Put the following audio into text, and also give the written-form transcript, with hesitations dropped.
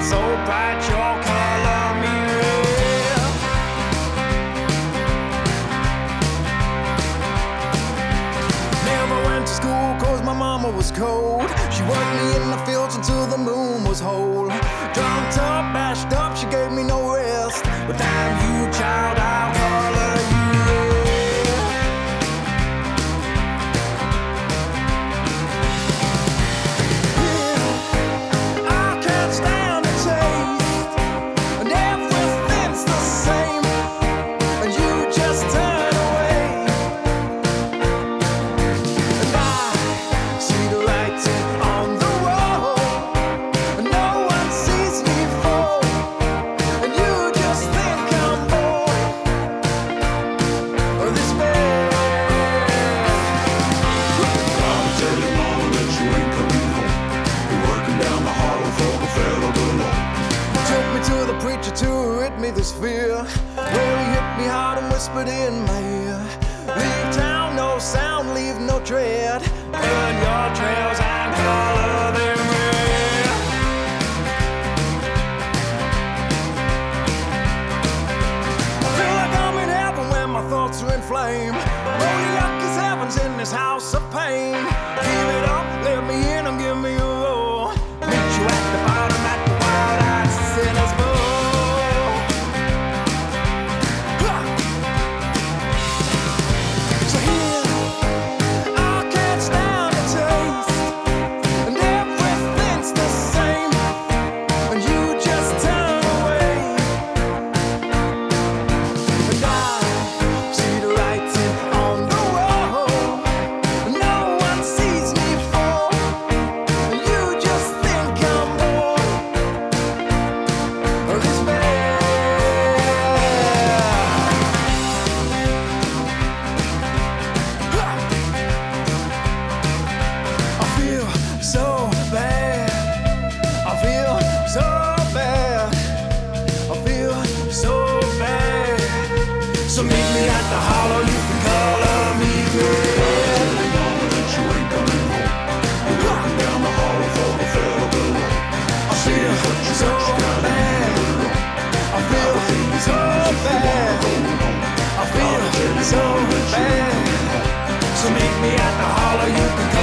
so bright your color me red. Never went to school cause my mama was cold. She worked me in the fields until the moon was whole. Drunked up, bashed up, she gave me no rest. But damn you, child, I'll color you red. Yeah, I can't stand the taste, and everything's the same, and you just turn away. And I see the writing on the wall, and no one sees me fall, and you just think I'm bored of this man. I'ma tell your mama that you ain't coming home. You're working down the hollow for the fellow below. Took me to the preacher to rid me this fear, where he hit me hard and whispered in my ear, leave town, no sound, leave no tread, burn your trails and color them red. I feel like I'm in heaven when my thoughts are inflamed. Only luck is heaven's in this house of pain. Give it up, let me in and give me a roll. Meet you at the bottom at the wild-eyed sinner's bowl. So here, I can't stand the taste, and everything's the same, and you just turn away. And I see the writing on the wall, and no one sees me fall, and you just think I'm bored of this man. I feel so bad. I feel so bad. I feel so bad. So meet me at the hollow, you can color me red. Tell your mama that you ain't coming home. You're working down the hollow for the fellow below. I feel so bad. I feel so bad. I feel so bad. So meet me at the hollow, you can